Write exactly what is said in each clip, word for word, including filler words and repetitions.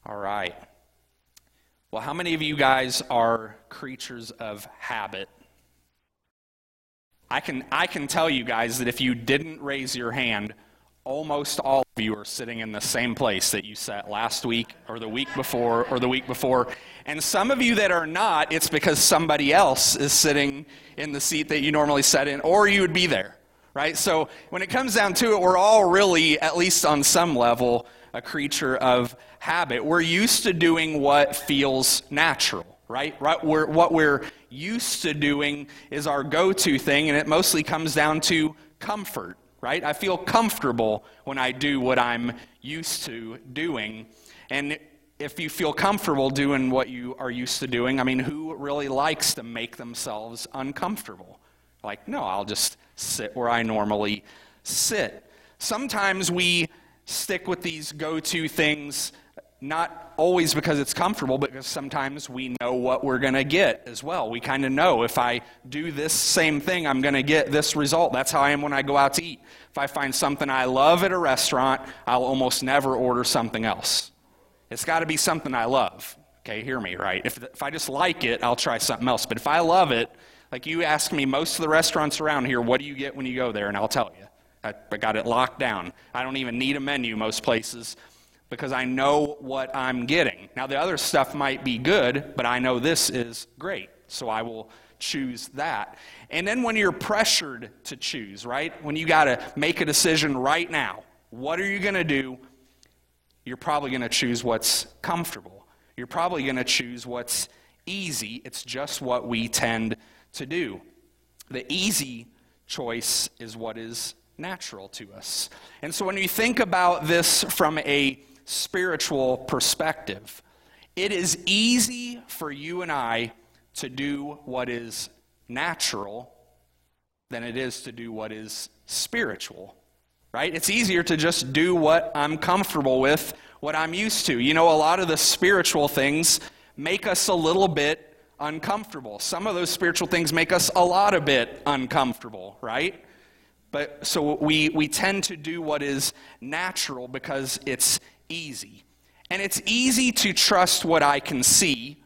All right. Well, how many of you guys are creatures of habit? I can I can tell you guys that if you didn't raise your hand, almost all of you are sitting in the same place that you sat last week or the week before or the week before. And some of you that are not, it's because somebody else is sitting in the seat that you normally sat in, or you would be there, right? So when it comes down to it, we're all really, at least on some level, a creature of habit. We're used to doing what feels natural, right? Right. We're, what we're used to doing is our go-to thing, and it mostly comes down to comfort, right? I feel comfortable when I do what I'm used to doing. And if you feel comfortable doing what you are used to doing, I mean, who really likes to make themselves uncomfortable? Like, no, I'll just sit where I normally sit. Sometimes we stick with these go-to things, not always because it's comfortable, but because sometimes we know what we're going to get as well. We kind of know if I do this same thing, I'm going to get this result. That's how I am when I go out to eat. If I find something I love at a restaurant, I'll almost never order something else. It's got to be something I love. Okay, hear me, right? If, if I just like it, I'll try something else. But if I love it, like you ask me, most of the restaurants around here, what do you get when you go there? And I'll tell you. I, I got it locked down. I don't even need a menu most places because I know what I'm getting. Now, the other stuff might be good, but I know this is great, so I will choose that. And then when you're pressured to choose, right? When you got to make a decision right now, what are you going to do? You're probably going to choose what's comfortable. You're probably going to choose what's easy. It's just what we tend to do. The easy choice is what is natural to us. And so when you think about this from a spiritual perspective, it is easy for you and I to do what is natural than it is to do what is spiritual, right? It's easier to just do what I'm comfortable with, what I'm used to. You know, a lot of the spiritual things make us a little bit uncomfortable. Some of those spiritual things make us a lot a bit uncomfortable, right? But so we, we tend to do what is natural because it's easy. And it's easy to trust what I can see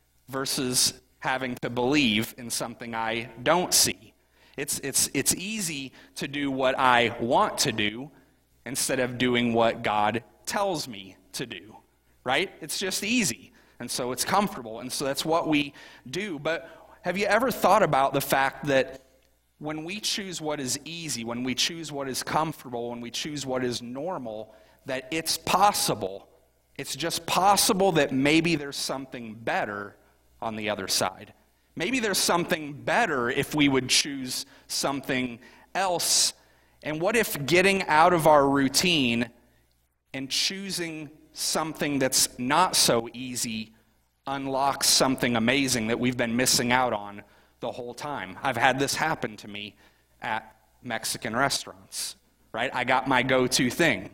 versus having to believe in something I don't see. It's, it's, it's easy to do what I want to do instead of doing what God tells me to do, right? It's just easy. And so it's comfortable. And so that's what we do. But have you ever thought about the fact that when we choose what is easy, when we choose what is comfortable, when we choose what is normal, that it's possible, it's just possible that maybe there's something better on the other side. Maybe there's something better if we would choose something else. And what if getting out of our routine and choosing something that's not so easy unlocks something amazing that we've been missing out on the whole time? I've had this happen to me at Mexican restaurants, right? I got my go-to thing.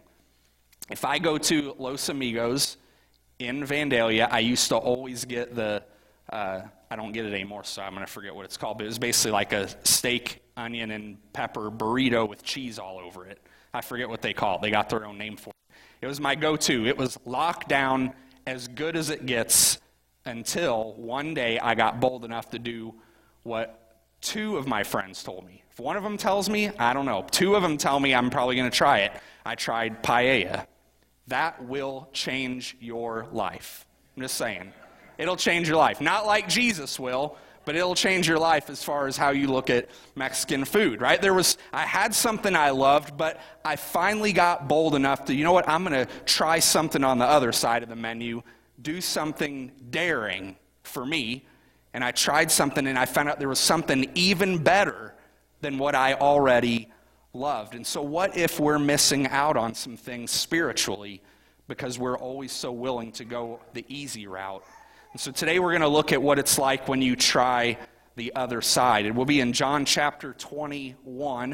If I go to Los Amigos in Vandalia, I used to always get the, uh, I don't get it anymore, so I'm going to forget what it's called, but it was basically like a steak, onion, and pepper burrito with cheese all over it. I forget what they call it. They got their own name for it. It was my go-to. It was locked down, as good as it gets, until one day I got bold enough to do what two of my friends told me. If one of them tells me, I don't know. Two of them tell me I'm probably going to try it. I tried paella. That will change your life. I'm just saying. It'll change your life. Not like Jesus will, but it'll change your life as far as how you look at Mexican food, right? There was, I had something I loved, but I finally got bold enough to, you know what, I'm going to try something on the other side of the menu, do something daring for me. And I tried something, and I found out there was something even better than what I already loved. And so what if we're missing out on some things spiritually because we're always so willing to go the easy route? And so today we're going to look at what it's like when you try the other side. It will be in John chapter twenty-one.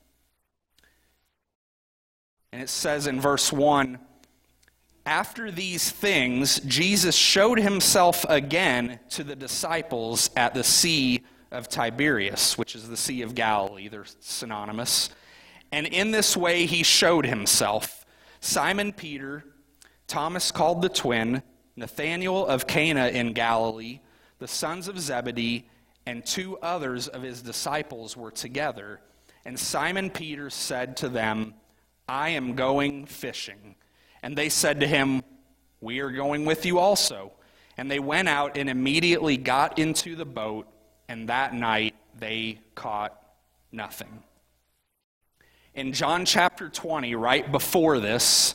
And it says in verse one, "After these things, Jesus showed himself again to the disciples at the Sea of Tiberias," which is the Sea of Galilee. They're synonymous. "And in this way he showed himself. Simon Peter Thomas called the twin, Nathanael of Cana in Galilee, the sons of Zebedee, and two others of his disciples were together. And Simon Peter said to them, I am going fishing. And they said to him, we are going with you also. And they went out and immediately got into the boat, and that night they caught nothing. In John chapter twenty, right before this,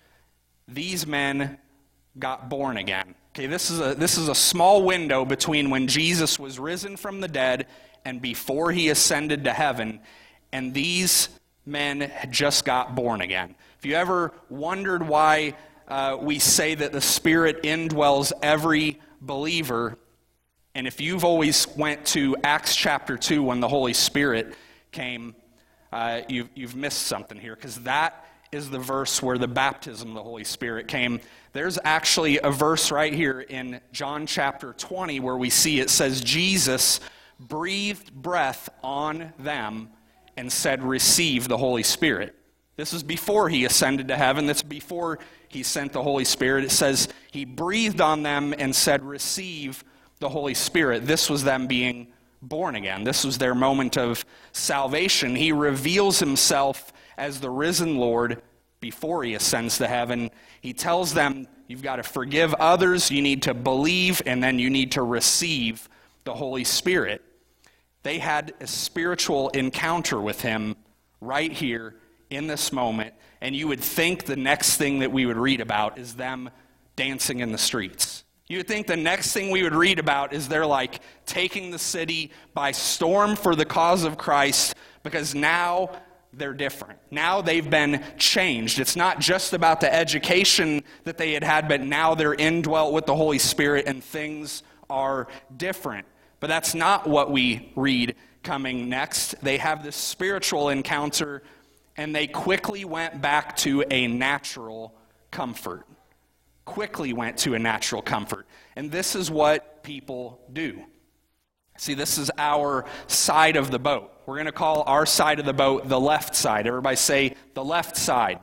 these men got born again. Okay, this is a this is a small window between when Jesus was risen from the dead and before he ascended to heaven, and these men had just got born again. If you ever wondered why uh, we say that the Spirit indwells every believer, and if you've always went to Acts chapter two when the Holy Spirit came, uh, you've, you've missed something here, because that is the verse where the baptism of the Holy Spirit came. There's actually a verse right here in John chapter twenty where we see it says, Jesus breathed breath on them and said, receive the Holy Spirit. This is before he ascended to heaven. That's before he sent the Holy Spirit. It says he breathed on them and said, receive the Holy Spirit. This was them being born again. This was their moment of salvation. He reveals himself as the risen Lord before he ascends to heaven. He tells them, you've got to forgive others, you need to believe, and then you need to receive the Holy Spirit. They had a spiritual encounter with him right here in this moment, and you would think the next thing that we would read about is them dancing in the streets. You would think the next thing we would read about is they're like taking the city by storm for the cause of Christ, because now they're different. Now they've been changed. It's not just about the education that they had had, but now they're indwelt with the Holy Spirit and things are different. But that's not what we read coming next. They have this spiritual encounter, and they quickly went back to a natural comfort. Quickly went to a natural comfort. And this is what people do. See, this is our side of the boat. We're going to call our side of the boat the left side. Everybody say the left side.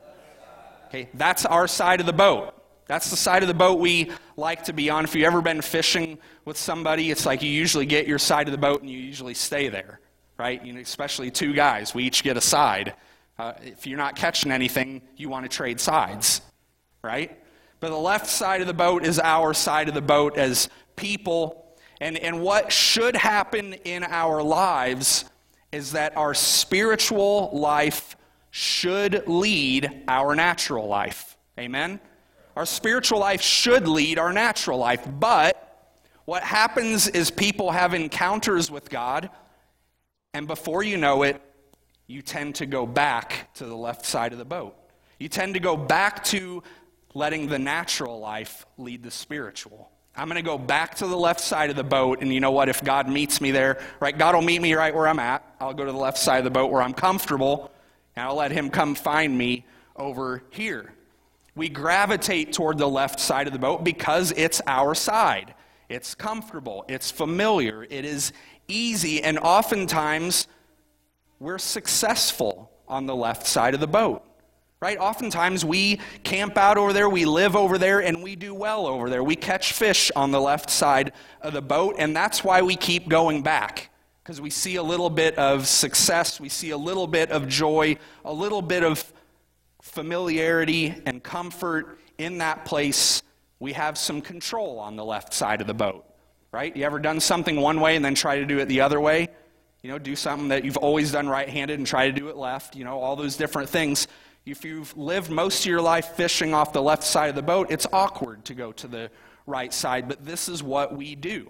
Okay, that's our side of the boat. That's the side of the boat we like to be on. If you've ever been fishing with somebody, it's like you usually get your side of the boat and you usually stay there, right? You know, especially two guys, we each get a side. Uh, if you're not catching anything, you want to trade sides, right? But the left side of the boat is our side of the boat as people. And, and what should happen in our lives is that our spiritual life should lead our natural life. Amen? Our spiritual life should lead our natural life. But what happens is people have encounters with God, and before you know it, you tend to go back to the left side of the boat. You tend to go back to letting the natural life lead the spiritual. I'm going to go back to the left side of the boat, and you know what? If God meets me there, right, God will meet me right where I'm at. I'll go to the left side of the boat where I'm comfortable, and I'll let him come find me over here. We gravitate toward the left side of the boat because it's our side. It's comfortable. It's familiar. It is easy, and oftentimes we're successful on the left side of the boat. Right? Oftentimes we camp out over there, we live over there, and we do well over there. We catch fish on the left side of the boat, and that's why we keep going back. Because we see a little bit of success, we see a little bit of joy, a little bit of familiarity and comfort in that place. We have some control on the left side of the boat. Right? You ever done something one way and then try to do it the other way? You know, do something that you've always done right-handed and try to do it left. You know, all those different things. If you've lived most of your life fishing off the left side of the boat, it's awkward to go to the right side, but this is what we do.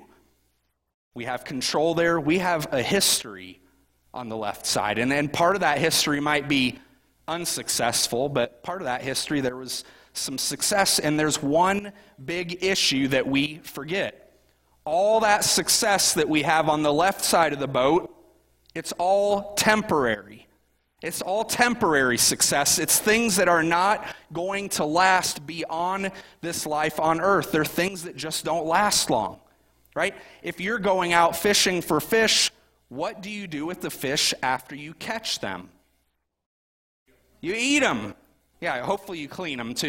We have control there. We have a history on the left side, and, and part of that history might be unsuccessful, but part of that history there was some success, and there's one big issue that we forget. All that success that we have on the left side of the boat, it's all temporary. It's all temporary success. It's things that are not going to last beyond this life on earth. They're things that just don't last long, right? If you're going out fishing for fish, what do you do with the fish after you catch them? You eat them. Yeah, hopefully you clean them too.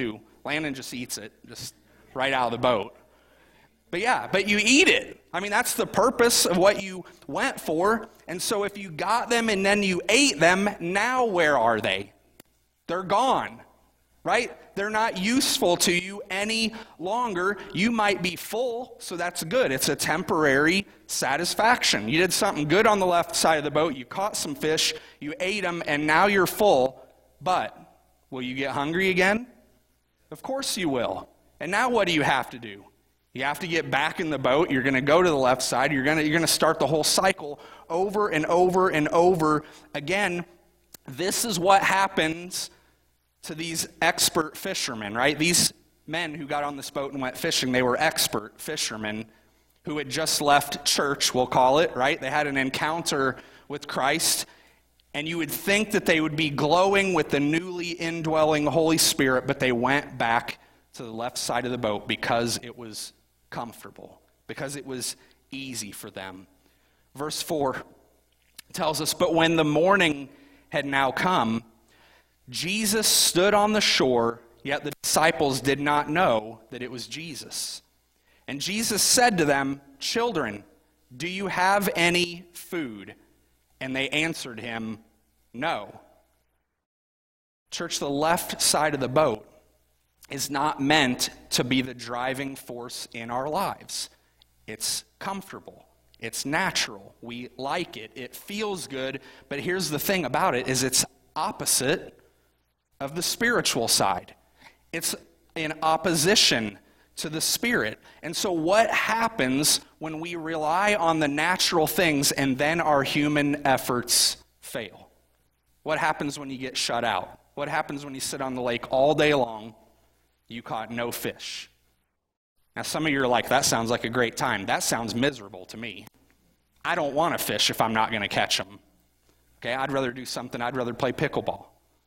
Landon just eats it, just right out of the boat. But yeah, but you eat it. I mean, that's the purpose of what you went for. And so if you got them and then you ate them, now where are they? They're gone, right? They're not useful to you any longer. You might be full, so that's good. It's a temporary satisfaction. You did something good on the left side of the boat. You caught some fish, you ate them, and now you're full. But will you get hungry again? Of course you will. And now what do you have to do? You have to get back in the boat. You're going to go to the left side. You're going to, you're going to start the whole cycle over and over and over again. This is what happens to these expert fishermen, right? These men who got on this boat and went fishing, they were expert fishermen who had just left church, we'll call it, right? They had an encounter with Christ, and you would think that they would be glowing with the newly indwelling Holy Spirit, but they went back to the left side of the boat because it was comfortable, because it was easy for them. Verse four tells us, "But when the morning had now come, Jesus stood on the shore, yet the disciples did not know that it was Jesus. And Jesus said to them, 'Children, do you have any food?' And they answered him, 'No.'" Church, the left side of the boat is not meant to be the driving force in our lives. It's comfortable. It's natural. We like it. It feels good. But here's the thing about it, is it's opposite of the spiritual side. It's in opposition to the Spirit. And so what happens when we rely on the natural things and then our human efforts fail? What happens when you get shut out? What happens when you sit on the lake all day long? You caught no fish. Now, some of you are like, that sounds like a great time. That sounds miserable to me. I don't want to fish if I'm not going to catch them. Okay, I'd rather do something. I'd rather play pickleball.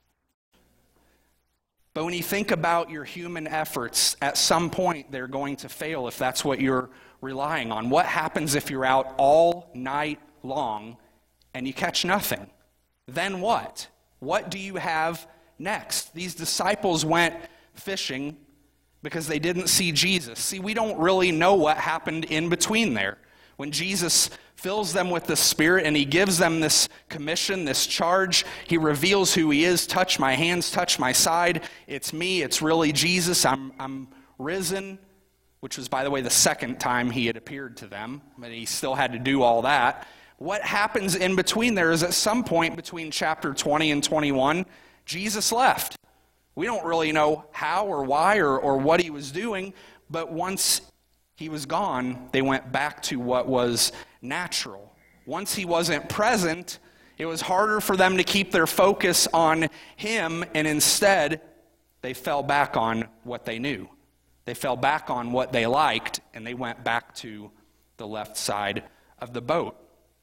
But when you think about your human efforts, at some point they're going to fail if that's what you're relying on. What happens if you're out all night long and you catch nothing? Then what? What do you have next? These disciples went fishing because they didn't see Jesus. See, we don't really know what happened in between there. When Jesus fills them with the Spirit and he gives them this commission, this charge, he reveals who he is. Touch my hands, touch my side. It's me, it's really Jesus. I'm, I'm risen, which was, by the way, the second time he had appeared to them, but he still had to do all that. What happens in between there is at some point between chapter twenty and twenty-one, Jesus left. We don't really know how or why or, or what he was doing, but once he was gone, they went back to what was natural. Once he wasn't present, it was harder for them to keep their focus on him, and instead, they fell back on what they knew. They fell back on what they liked, and they went back to the left side of the boat.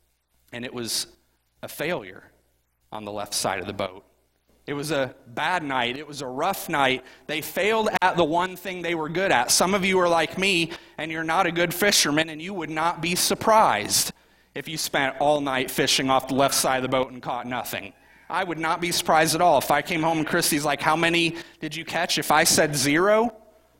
And it was a failure on the left side of the boat. It was a bad night. It was a rough night. They failed at the one thing they were good at. Some of you are like me, and you're not a good fisherman, and you would not be surprised if you spent all night fishing off the left side of the boat and caught nothing. I would not be surprised at all. If I came home and Christy's like, "How many did you catch?" If I said zero,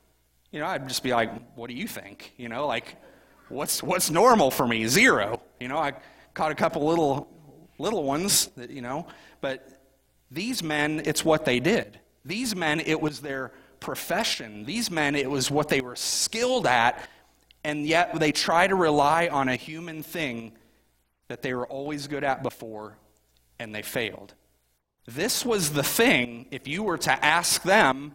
you know, I'd just be like, "What do you think?" You know, like, what's what's normal for me? Zero. You know, I caught a couple little little ones that, you know, but these men, it's what they did. These men, it was their profession. These men, it was what they were skilled at, and yet they try to rely on a human thing that they were always good at before, and they failed. This was the thing, if you were to ask them,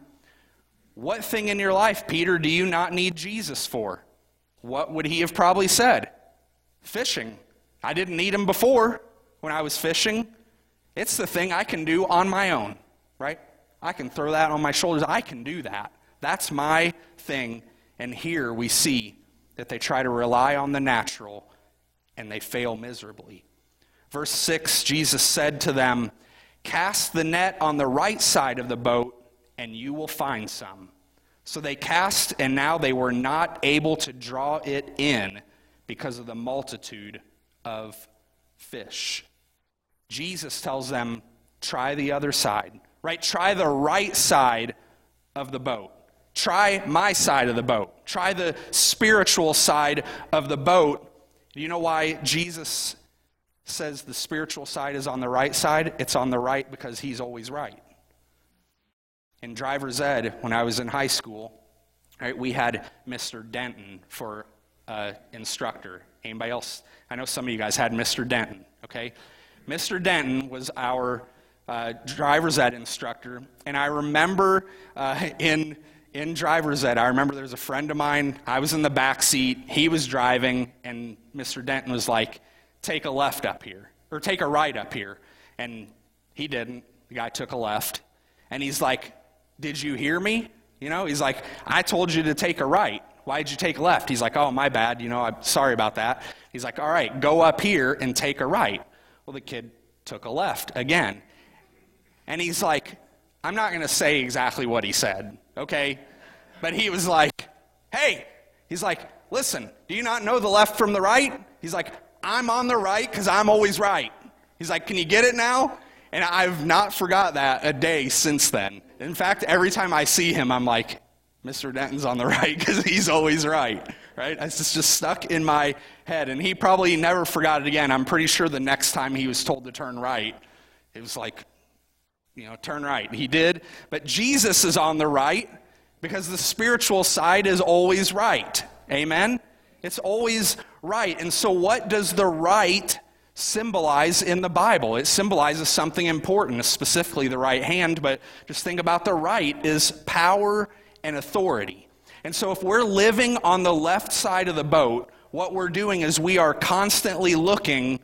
"What thing in your life, Peter, do you not need Jesus for?" What would he have probably said? Fishing. I didn't need him before when I was fishing. It's the thing I can do on my own, right? I can throw that on my shoulders. I can do that. That's my thing. And here we see that they try to rely on the natural, and they fail miserably. Verse six, Jesus said to them, "Cast the net on the right side of the boat, and you will find some." So they cast, and now they were not able to draw it in because of the multitude of fish. Jesus tells them, try the other side, right? Try the right side of the boat. Try my side of the boat. Try the spiritual side of the boat. Do you know why Jesus says the spiritual side is on the right side? It's on the right because he's always right. In driver's ed, when I was in high school, right, we had Mister Denton for uh, instructor. Anybody else? I know some of you guys had Mister Denton, okay? Mister Denton was our uh, driver's ed instructor, and I remember uh, in in driver's ed, I remember there was a friend of mine, I was in the back seat, he was driving, and Mister Denton was like, take a left up here, or take a right up here, and he didn't. The guy took a left, and he's like, did you hear me? You know, he's like, I told you to take a right. Why did you take a left? He's like, oh, my bad, you know, I'm sorry about that. He's like, all right, go up here and take a right. Well, the kid took a left again. And he's like, I'm not going to say exactly what he said, okay? But he was like, hey, he's like, listen, do you not know the left from the right? He's like, I'm on the right because I'm always right. He's like, can you get it now? And I've not forgot that a day since then. In fact, every time I see him, I'm like, Mister Denton's on the right because he's always right, right? It's just stuck in my head. And he probably never forgot it again. I'm pretty sure the next time he was told to turn right, it was like, you know, turn right. He did. But Jesus is on the right because the spiritual side is always right. Amen? It's always right. And so what does the right symbolize in the Bible? It symbolizes something important, specifically the right hand, but just think about the right is power and authority. And so if we're living on the left side of the boat, what we're doing is we are constantly looking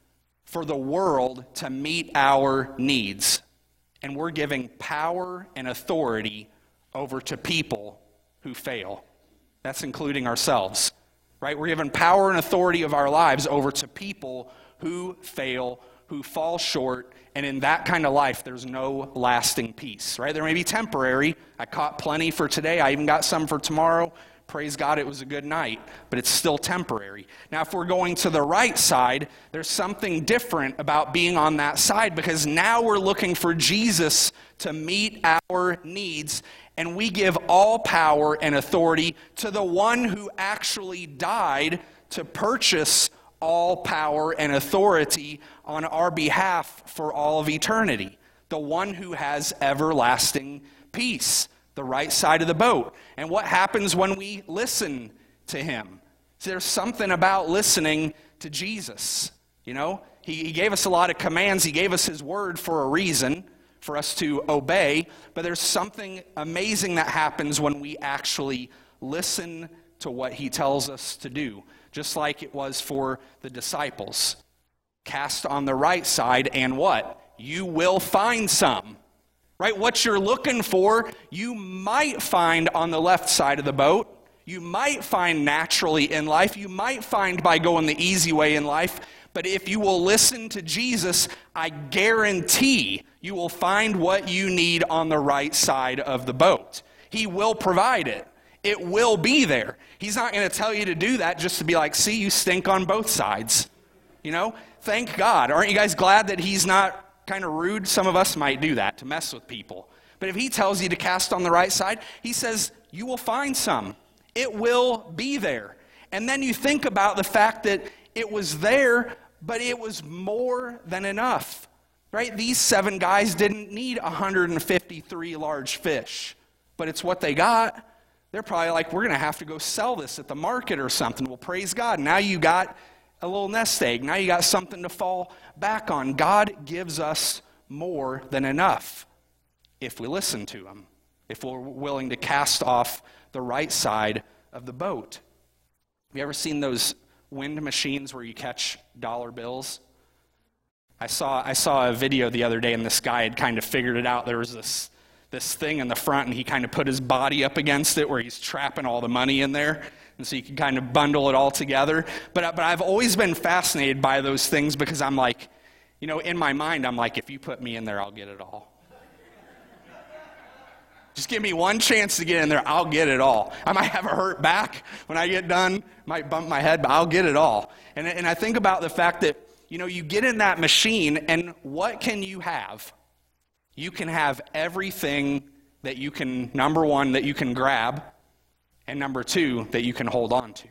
for the world to meet our needs. And we're giving power and authority over to people who fail. That's including ourselves, right? We're giving power and authority of our lives over to people who fail, who fall short, and in that kind of life, there's no lasting peace, right? There may be temporary. I caught plenty for today. I even got some for tomorrow. Praise God, it was a good night, but it's still temporary. Now, if we're going to the right side, there's something different about being on that side because now we're looking for Jesus to meet our needs, and we give all power and authority to the one who actually died to purchase all power and authority on our behalf for all of eternity. The one who has everlasting peace, the right side of the boat. And what happens when we listen to him? So there's something about listening to Jesus. You know, he, he gave us a lot of commands. He gave us his word for a reason, for us to obey. But there's something amazing that happens when we actually listen to what he tells us to do. Just like it was for the disciples. Cast on the right side, and what? You will find some. Right? What you're looking for, you might find on the left side of the boat. You might find naturally in life. You might find by going the easy way in life. But if you will listen to Jesus, I guarantee you will find what you need on the right side of the boat. He will provide it. It will be there. He's not going to tell you to do that just to be like, see, you stink on both sides. You know, thank God. Aren't you guys glad that he's not kind of rude? Some of us might do that to mess with people. But if he tells you to cast on the right side, he says, you will find some. It will be there. And then you think about the fact that it was there, but it was more than enough. Right? These seven guys didn't need one hundred fifty-three large fish, but it's what they got. They're probably like, we're going to have to go sell this at the market or something. Well, praise God. Now you got a little nest egg. Now you got something to fall back on. God gives us more than enough if we listen to him, if we're willing to cast off the right side of the boat. Have you ever seen those wind machines where you catch dollar bills? I saw I saw a video the other day, and this guy had kind of figured it out. There was this this thing in the front, and he kind of put his body up against it where he's trapping all the money in there, and so you can kind of bundle it all together. But, but I've always been fascinated by those things because I'm like, you know, in my mind, I'm like, if you put me in there, I'll get it all. Just give me one chance to get in there, I'll get it all. I might have a hurt back when I get done, might bump my head, but I'll get it all. And, and I think about the fact that, you know, you get in that machine, and what can you have? You can have everything that you can, number one, that you can grab, and number two, that you can hold on to.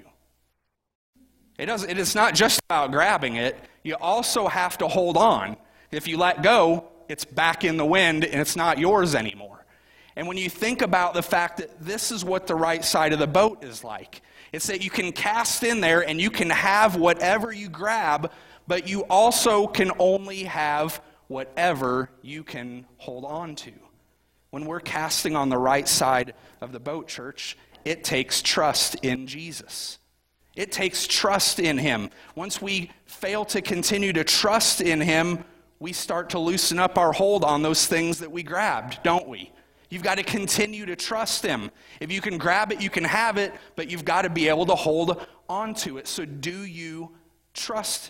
It doesn't, it is not just about grabbing it. You also have to hold on. If you let go, it's back in the wind and it's not yours anymore. And when you think about the fact that this is what the right side of the boat is like, it's that you can cast in there and you can have whatever you grab, but you also can only have whatever you can hold on to. When we're casting on the right side of the boat, church, it takes trust in Jesus. It takes trust in him. Once we fail to continue to trust in him, we start to loosen up our hold on those things that we grabbed, don't we? You've got to continue to trust him. If you can grab it, you can have it, but you've got to be able to hold on to it. So do you trust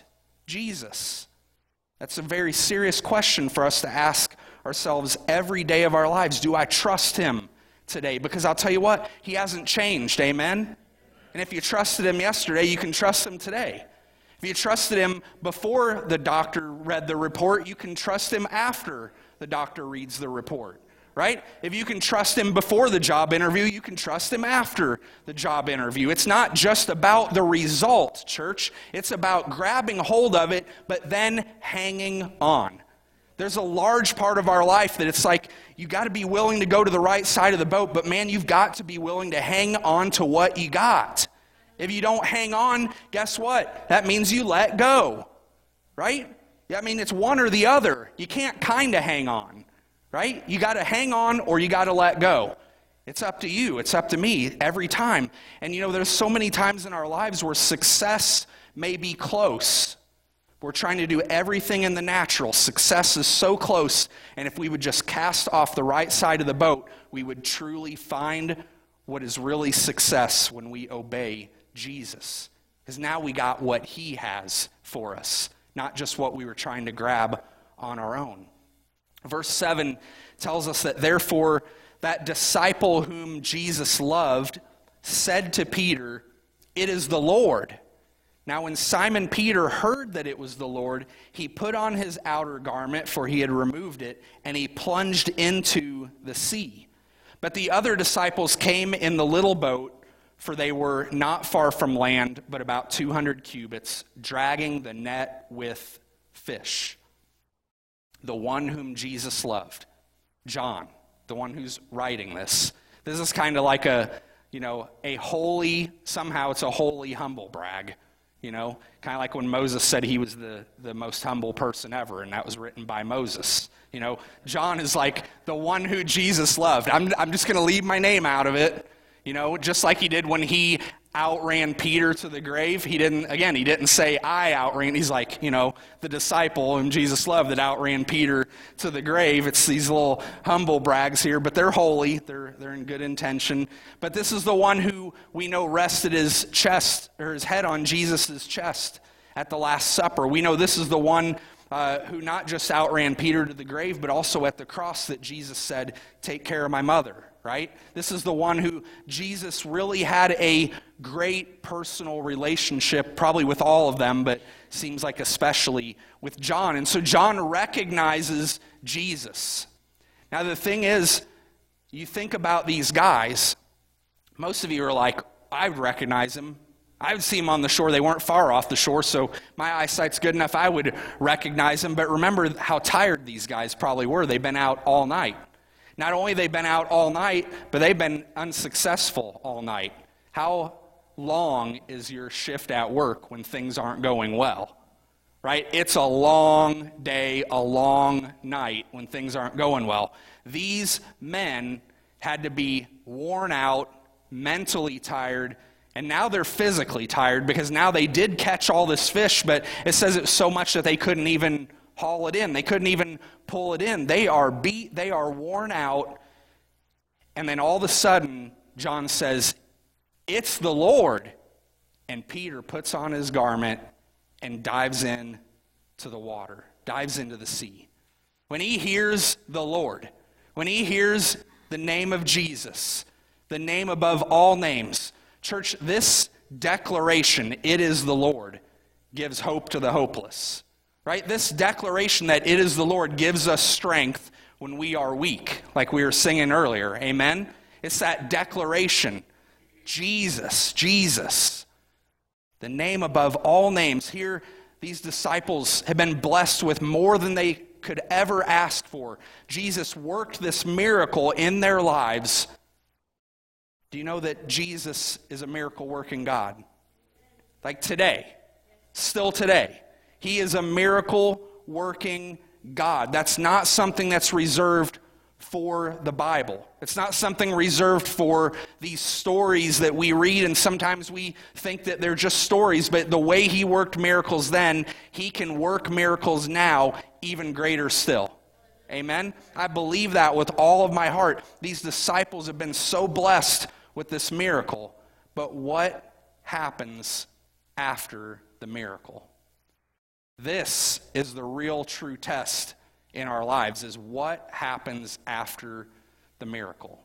Jesus? That's a very serious question for us to ask ourselves every day of our lives. Do I trust him today? Because I'll tell you what, he hasn't changed, amen? And if you trusted him yesterday, you can trust him today. If you trusted him before the doctor read the report, you can trust him after the doctor reads the report, right? If you can trust him before the job interview, you can trust him after the job interview. It's not just about the result, church. It's about grabbing hold of it, but then hanging on. There's a large part of our life that it's like, you got to be willing to go to the right side of the boat, but man, you've got to be willing to hang on to what you got. If you don't hang on, guess what? That means you let go, right? I mean, it's one or the other. You can't kind of hang on, right? You got to hang on or you got to let go. It's up to you. It's up to me every time. And you know, there's so many times in our lives where success may be close. We're trying to do everything in the natural. Success is so close, and if we would just cast off the right side of the boat, we would truly find what is really success when we obey Jesus. Because now we got what he has for us, not just what we were trying to grab on our own. Verse seven tells us that therefore that disciple whom Jesus loved said to Peter, "It is the Lord." Now when Simon Peter heard that it was the Lord, he put on his outer garment, for he had removed it, and he plunged into the sea. But the other disciples came in the little boat, for they were not far from land, but about two hundred cubits, dragging the net with fish. The one whom Jesus loved, John, the one who's writing this. This is kind of like a, you know, a holy, somehow it's a holy humble brag. You know, kind of like when Moses said he was the, the most humble person ever, and that was written by Moses. You know, John is like the one who Jesus loved. I'm, I'm just going to leave my name out of it. You know, just like he did when he outran Peter to the grave. He didn't, again, he didn't say, I outran. He's like, you know, the disciple whom Jesus loved that outran Peter to the grave. It's these little humble brags here, but they're holy. They're, they're in good intention. But this is the one who we know rested his chest, or his head on Jesus' chest at the Last Supper. We know this is the one uh, who not just outran Peter to the grave, but also at the cross that Jesus said, take care of my mother. Right? This is the one who Jesus really had a great personal relationship, probably with all of them, but seems like especially with John. And so John recognizes Jesus. Now the thing is, you think about these guys, most of you are like, I would recognize him. I would see him on the shore. They weren't far off the shore, so my eyesight's good enough I would recognize him. But remember how tired these guys probably were. They've been out all night. Not only have they been out all night, but they've been unsuccessful all night. How long is your shift at work when things aren't going well? Right? It's a long day, a long night when things aren't going well. These men had to be worn out, mentally tired, and now they're physically tired because now they did catch all this fish, but it says it's so much that they couldn't even haul it in. They couldn't even pull it in. They are beat. They are worn out. And then all of a sudden, John says, it's the Lord. And Peter puts on his garment and dives in to the water, dives into the sea. When he hears the Lord, when he hears the name of Jesus, the name above all names, church, this declaration, it is the Lord, gives hope to the hopeless. Right? This declaration that it is the Lord gives us strength when we are weak, like we were singing earlier. Amen? It's that declaration. Jesus, Jesus, the name above all names. Here, these disciples have been blessed with more than they could ever ask for. Jesus worked this miracle in their lives. Do you know that Jesus is a miracle-working God? Like today, still today, he is a miracle-working God. That's not something that's reserved for the Bible. It's not something reserved for these stories that we read, and sometimes we think that they're just stories, but the way he worked miracles then, he can work miracles now even greater still. Amen? I believe that with all of my heart. These disciples have been so blessed with this miracle, but what happens after the miracle? This is the real true test in our lives, is what happens after the miracle.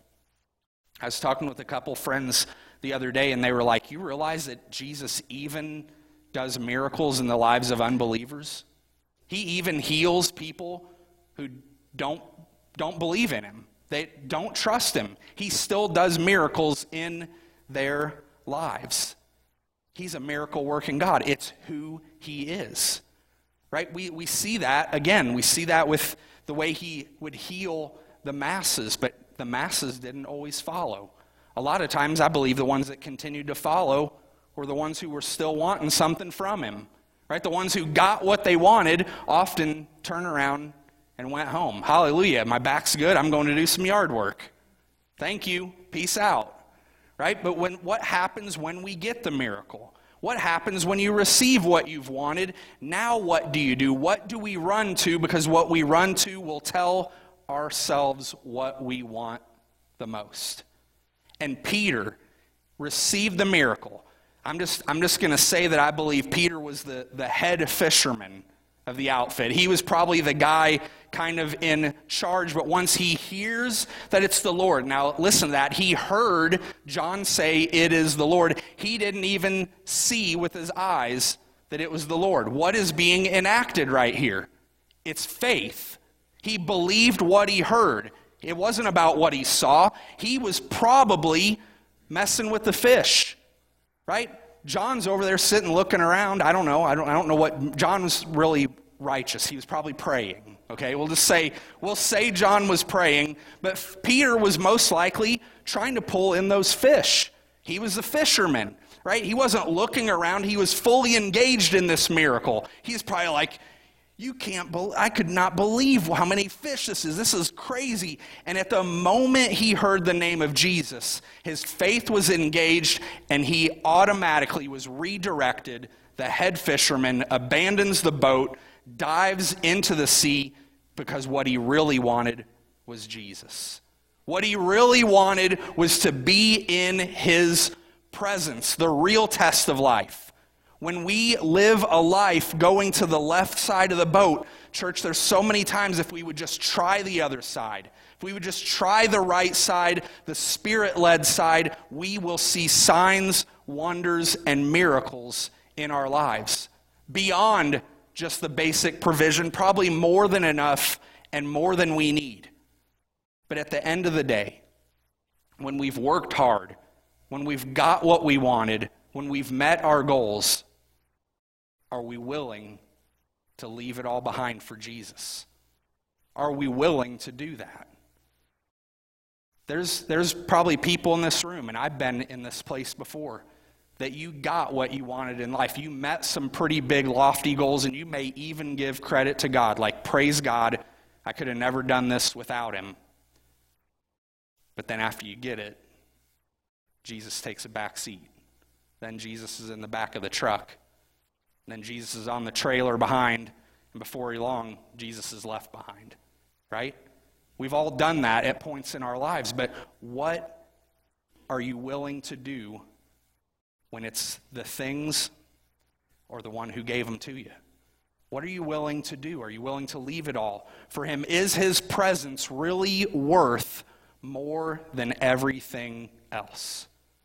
I was talking with a couple friends the other day, and they were like, you realize that Jesus even does miracles in the lives of unbelievers? He even heals people who don't, don't believe in him. They don't trust him. He still does miracles in their lives. He's a miracle-working God. It's who he is. Right? We we see that, again, we see that with the way he would heal the masses, but the masses didn't always follow. A lot of times, I believe the ones that continued to follow were the ones who were still wanting something from him. Right? The ones who got what they wanted often turned around and went home. Hallelujah, my back's good, I'm going to do some yard work. Thank you, peace out. Right? But when what happens when we get the miracle? What happens when you receive what you've wanted? Now what do you do? What do we run to? Because what we run to will tell ourselves what we want the most. And Peter received the miracle. I'm just, I'm just going to say that I believe Peter was the, the head fisherman of the outfit. He was probably the guy kind of in charge, but once he hears that it's the Lord, now listen to that, he heard John say it is the Lord. He didn't even see with his eyes that it was the Lord. What is being enacted right here? It's faith. He believed what he heard. It wasn't about what he saw. He was probably messing with the fish, right? John's over there sitting looking around. I don't know. I don't, I don't know what. John was really righteous. He was probably praying. Okay, we'll just say, we'll say John was praying, but Peter was most likely trying to pull in those fish. He was a fisherman, right? He wasn't looking around. He was fully engaged in this miracle. He's probably like, you can't believe, I could not believe how many fish this is. This is crazy. And at the moment he heard the name of Jesus, his faith was engaged and he automatically was redirected. The head fisherman abandons the boat, dives into the sea, because what he really wanted was Jesus. What he really wanted was to be in his presence, the real test of life. When we live a life going to the left side of the boat, church, there's so many times if we would just try the other side, if we would just try the right side, the Spirit-led side, we will see signs, wonders, and miracles in our lives. Beyond just the basic provision, probably more than enough and more than we need. But at the end of the day, when we've worked hard, when we've got what we wanted, when we've met our goals, are we willing to leave it all behind for Jesus? Are we willing to do that? There's, there's probably people in this room, and I've been in this place before, that you got what you wanted in life. You met some pretty big, lofty goals, and you may even give credit to God, like, praise God, I could have never done this without him. But then after you get it, Jesus takes a back seat. Then Jesus is in the back of the truck. Then Jesus is on the trailer behind, and before long, Jesus is left behind, right? We've all done that at points in our lives, but what are you willing to do when it's the things or the one who gave them to you? What are you willing to do? Are you willing to leave it all for him? Is his presence really worth more than everything else?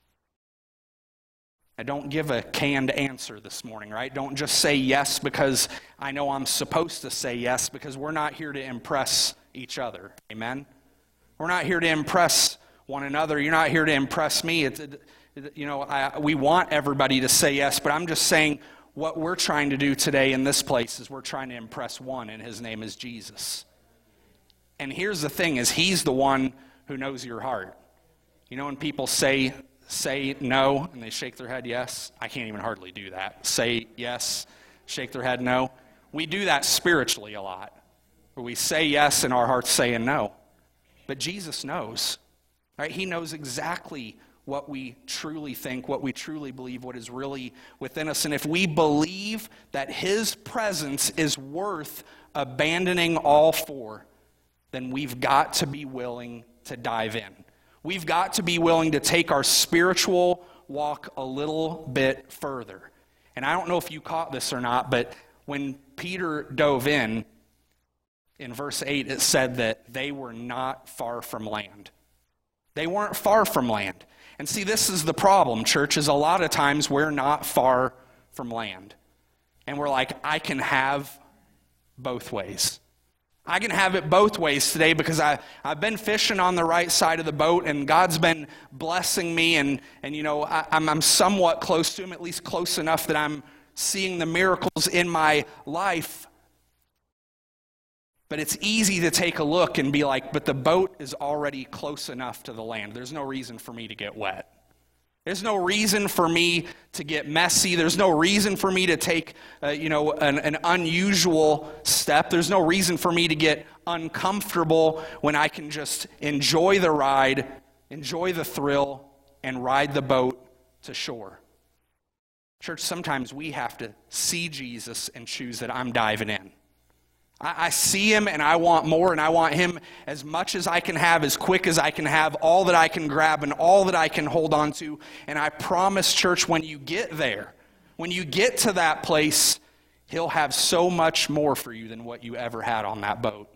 Now, don't give a canned answer this morning, right? Don't just say yes because I know I'm supposed to say yes, because we're not here to impress each other. Amen? We're not here to impress one another. You're not here to impress me. It's, it, you know, I, we want everybody to say yes, but I'm just saying what we're trying to do today in this place is we're trying to impress one, and his name is Jesus. And here's the thing, is he's the one who knows your heart. You know when people say say no and they shake their head yes? I can't even hardly do that. Say yes, shake their head no. We do that spiritually a lot, where we say yes and our heart's saying no. But Jesus knows, right? He knows exactly what we truly think, what we truly believe, what is really within us. And if we believe that his presence is worth abandoning all for, then we've got to be willing to dive in. We've got to be willing to take our spiritual walk a little bit further. And I don't know if you caught this or not, but when Peter dove in, in verse eight, it said that they were not far from land. They weren't far from land. And see, this is the problem, church, is a lot of times we're not far from land. And we're like, I can have both ways. I can have it both ways today because I, I've been fishing on the right side of the boat and God's been blessing me and, and you know, I, I'm, I'm somewhat close to him, at least close enough that I'm seeing the miracles in my life. But it's easy to take a look and be like, but the boat is already close enough to the land. There's no reason for me to get wet. There's no reason for me to get messy. There's no reason for me to take, uh, you know, an, an unusual step. There's no reason for me to get uncomfortable when I can just enjoy the ride, enjoy the thrill, and ride the boat to shore. Church, sometimes we have to see Jesus and choose that I'm diving in. I see him and I want more, and I want him as much as I can have, as quick as I can have, all that I can grab and all that I can hold on to. And I promise, church, when you get there, when you get to that place, he'll have so much more for you than what you ever had on that boat.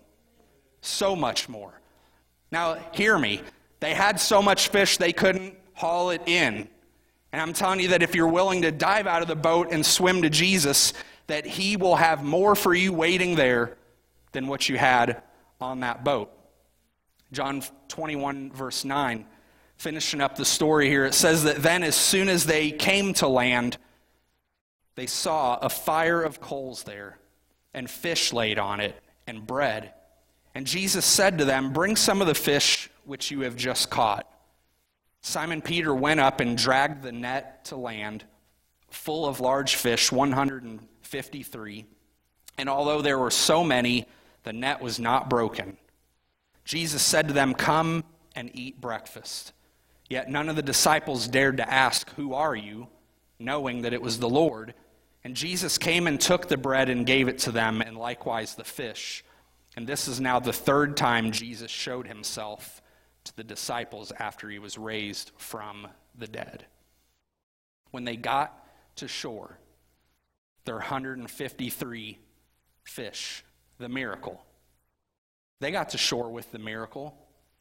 So much more. Now, hear me. They had so much fish they couldn't haul it in. And I'm telling you that if you're willing to dive out of the boat and swim to Jesus, that he will have more for you waiting there than what you had on that boat. John twenty-one, verse nine, finishing up the story here, it says that then as soon as they came to land, they saw a fire of coals there, and fish laid on it, and bread. And Jesus said to them, bring some of the fish which you have just caught. Simon Peter went up and dragged the net to land, full of large fish, one hundred fifty-three. And although there were so many, the net was not broken. Jesus said to them, come and eat breakfast. Yet none of the disciples dared to ask, who are you? Knowing that it was the Lord. And Jesus came and took the bread and gave it to them, and likewise the fish. And this is now the third time Jesus showed himself to the disciples after he was raised from the dead. When they got to shore, there are one hundred fifty-three fish, the miracle. They got to shore with the miracle.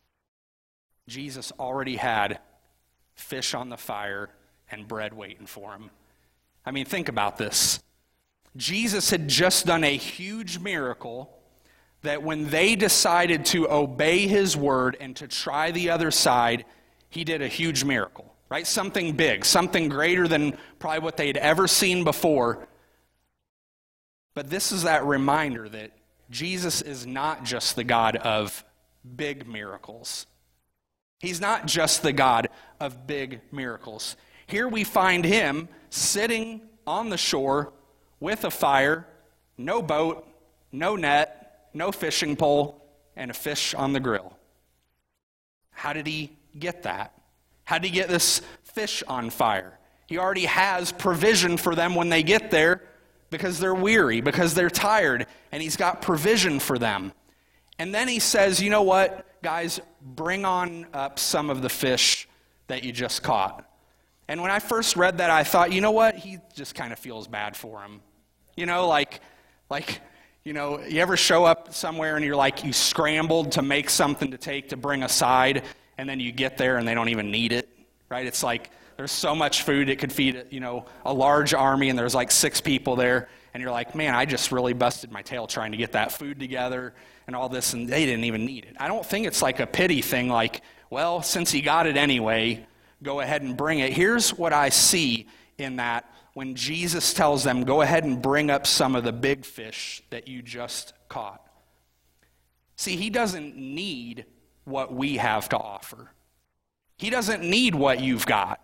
Jesus already had fish on the fire and bread waiting for him. I mean, think about this. Jesus had just done a huge miracle that when they decided to obey his word and to try the other side, he did a huge miracle, right? Something big, something greater than probably what they'd ever seen before. But this is that reminder that Jesus is not just the God of big miracles. He's not just the God of big miracles. Here we find him sitting on the shore with a fire, no boat, no net, no fishing pole, and a fish on the grill. How did he get that? How did he get this fish on fire? He already has provision for them when they get there because they're weary, because they're tired, and he's got provision for them. And then he says, you know what, guys, bring on up some of the fish that you just caught. And when I first read that, I thought, you know what, he just kind of feels bad for him. You know, like, like, you know, you ever show up somewhere and you're like, you scrambled to make something to take to bring a side, and then you get there and they don't even need it, right? It's like there's so much food it could feed, you know, a large army, and there's like six people there, and you're like, man, I just really busted my tail trying to get that food together and all this, and they didn't even need it. I don't think it's like a pity thing like, well, since he got it anyway, go ahead and bring it. Here's what I see in that when Jesus tells them, go ahead and bring up some of the big fish that you just caught. See, he doesn't need what we have to offer. He doesn't need what you've got.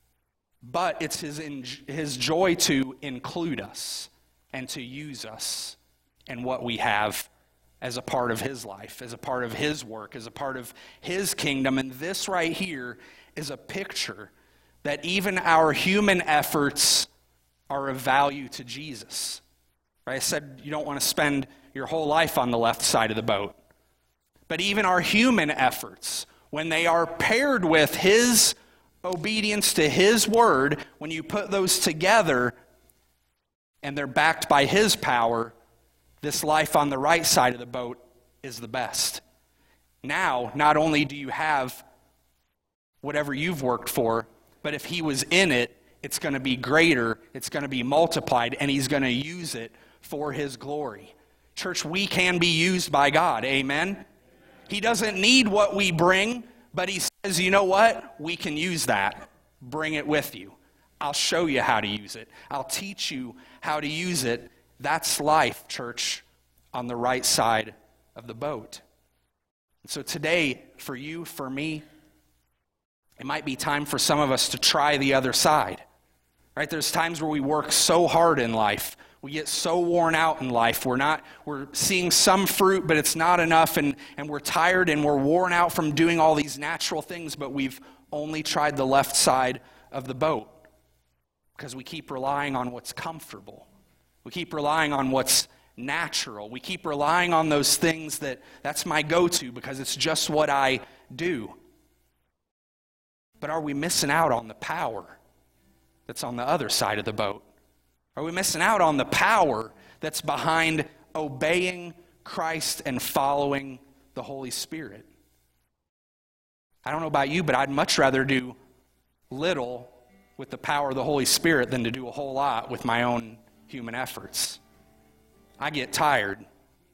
But it's his, his joy to include us and to use us and what we have as a part of his life, as a part of his work, as a part of his kingdom. And this right here is a picture that even our human efforts are of value to Jesus. Right? I said you don't want to spend your whole life on the left side of the boat. But even our human efforts, when they are paired with his obedience to his word, when you put those together and they're backed by his power, this life on the right side of the boat is the best. Now, not only do you have whatever you've worked for, but if he was in it, it's going to be greater, it's going to be multiplied, and he's going to use it for his glory. Church, we can be used by God. Amen? He doesn't need what we bring, but he says, you know what? We can use that. Bring it with you. I'll show you how to use it. I'll teach you how to use it. That's life, church, on the right side of the boat. So today, for you, for me, it might be time for some of us to try the other side. Right? There's times where we work so hard in life. We get so worn out in life. We're not, we're seeing some fruit, but it's not enough, and, and we're tired and we're worn out from doing all these natural things, but we've only tried the left side of the boat because we keep relying on what's comfortable. We keep relying on what's natural. We keep relying on those things that that's my go-to because it's just what I do. But are we missing out on the power that's on the other side of the boat? Are we missing out on the power that's behind obeying Christ and following the Holy Spirit? I don't know about you, but I'd much rather do little with the power of the Holy Spirit than to do a whole lot with my own human efforts. I get tired.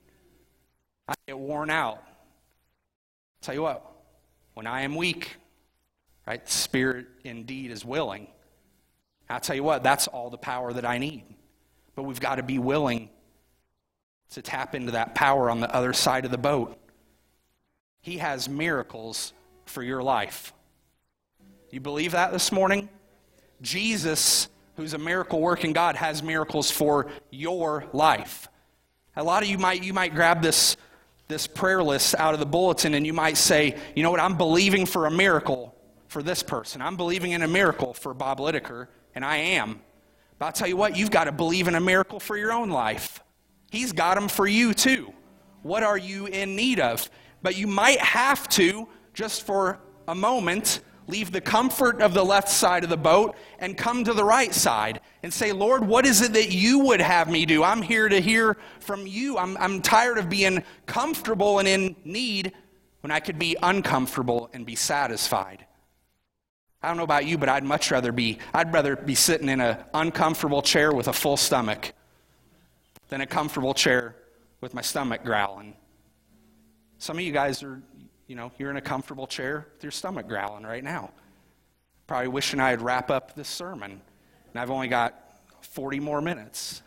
I get worn out. I'll tell you what, when I am weak, right, the Spirit indeed is willing. I'll tell you what, that's all the power that I need. But we've got to be willing to tap into that power on the other side of the boat. He has miracles for your life. You believe that this morning? Jesus, who's a miracle-working God, has miracles for your life. A lot of you might you might grab this, this prayer list out of the bulletin and you might say, you know what, I'm believing for a miracle for this person. I'm believing in a miracle for Bob Lideker. And I am. But I'll tell you what, you've got to believe in a miracle for your own life. He's got them for you too. What are you in need of? But you might have to, just for a moment, leave the comfort of the left side of the boat and come to the right side and say, Lord, what is it that you would have me do? I'm here to hear from you. I'm, I'm tired of being comfortable and in need when I could be uncomfortable and be satisfied. I don't know about you, but I'd much rather be, I'd rather be sitting in an uncomfortable chair with a full stomach than a comfortable chair with my stomach growling. Some of you guys are, you know, you're in a comfortable chair with your stomach growling right now. Probably wishing I'd wrap up this sermon, and I've only got forty more minutes.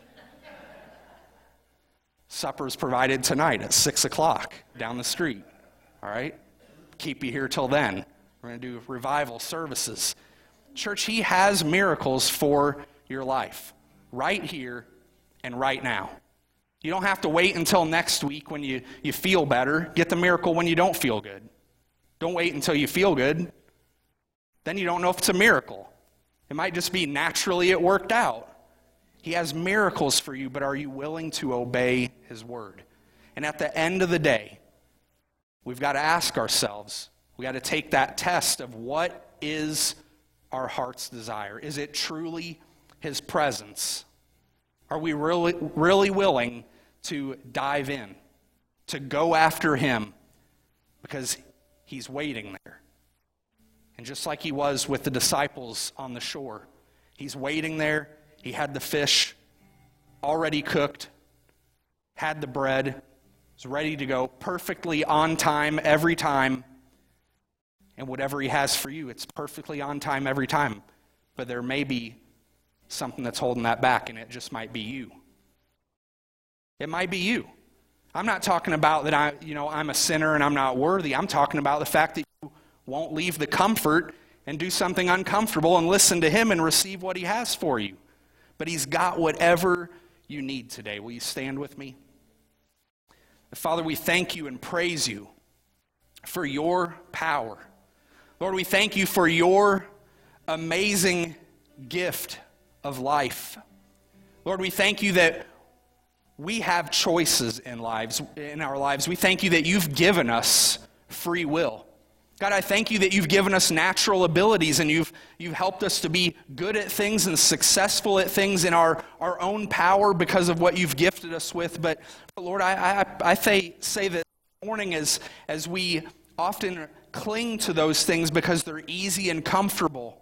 Supper's provided tonight at six o'clock down the street, all right? Keep you here till then. We're going to do revival services. Church, he has miracles for your life right here and right now. You don't have to wait until next week when you, you feel better. Get the miracle when you don't feel good. Don't wait until you feel good. Then you don't know if it's a miracle. It might just be naturally it worked out. He has miracles for you, but are you willing to obey his word? And at the end of the day, we've got to ask ourselves, we got to take that test of what is our heart's desire. Is it truly his presence? Are we really, really willing to dive in, to go after him because he's waiting there? And just like he was with the disciples on the shore, he's waiting there. He had the fish already cooked, had the bread, was ready to go, perfectly on time every time. And whatever he has for you, it's perfectly on time every time. But there may be something that's holding that back, and it just might be you. It might be you. I'm not talking about that I, you know, I'm a sinner and I'm not worthy. I'm talking about the fact that you won't leave the comfort and do something uncomfortable and listen to him and receive what he has for you. But he's got whatever you need today. Will you stand with me? Father, we thank you and praise you for your power. Lord, we thank you for your amazing gift of life. Lord, we thank you that we have choices in lives, in our lives. We thank you that you've given us free will. God, I thank you that you've given us natural abilities and you've you've helped us to be good at things and successful at things in our, our own power because of what you've gifted us with. But, but Lord, I I, I say, say that this morning as, as we often cling to those things because they're easy and comfortable,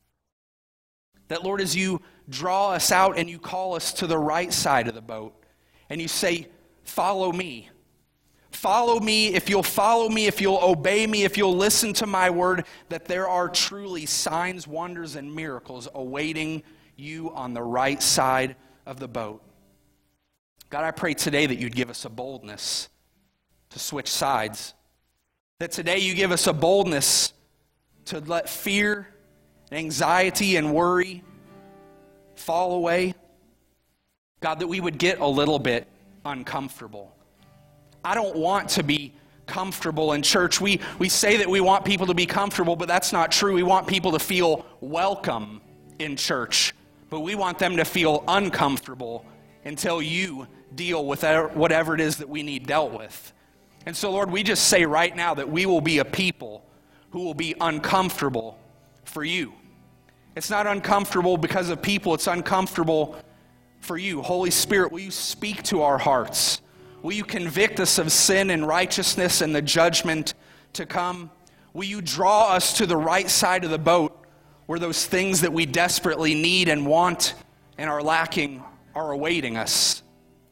that, Lord, as you draw us out and you call us to the right side of the boat and you say, follow me. Follow me. If you'll follow me, if you'll obey me, if you'll listen to my word, that there are truly signs, wonders, and miracles awaiting you on the right side of the boat. God, I pray today that you'd give us a boldness to switch sides. That today you give us a boldness to let fear, anxiety, and worry fall away. God, that we would get a little bit uncomfortable. I don't want to be comfortable in church. We, we say that we want people to be comfortable, but that's not true. We want people to feel welcome in church, but we want them to feel uncomfortable until you deal with whatever it is that we need dealt with. And so, Lord, we just say right now that we will be a people who will be uncomfortable for you. It's not uncomfortable because of people. It's uncomfortable for you. Holy Spirit, will you speak to our hearts? Will you convict us of sin and righteousness and the judgment to come? Will you draw us to the right side of the boat where those things that we desperately need and want and are lacking are awaiting us?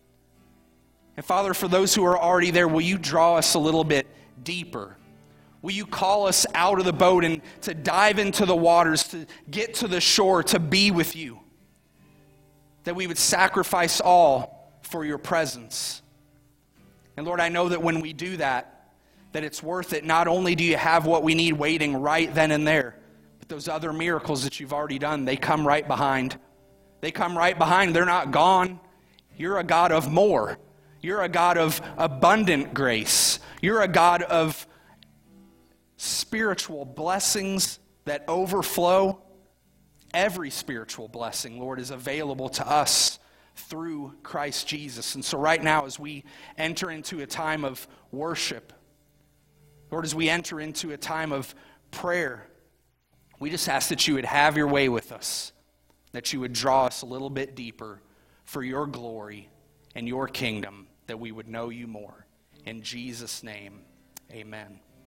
And Father, for those who are already there, will you draw us a little bit deeper? Will you call us out of the boat and to dive into the waters, to get to the shore, to be with you? That we would sacrifice all for your presence. And Lord, I know that when we do that, that it's worth it. Not only do you have what we need waiting right then and there, but those other miracles that you've already done, they come right behind. They come right behind. They're not gone. You're a God of more. You're a God of abundant grace. You're a God of spiritual blessings that overflow. Every spiritual blessing, Lord, is available to us through Christ Jesus. And so right now, as we enter into a time of worship, Lord, as we enter into a time of prayer, we just ask that you would have your way with us, that you would draw us a little bit deeper for your glory and your kingdom, that we would know you more. In Jesus' name, amen.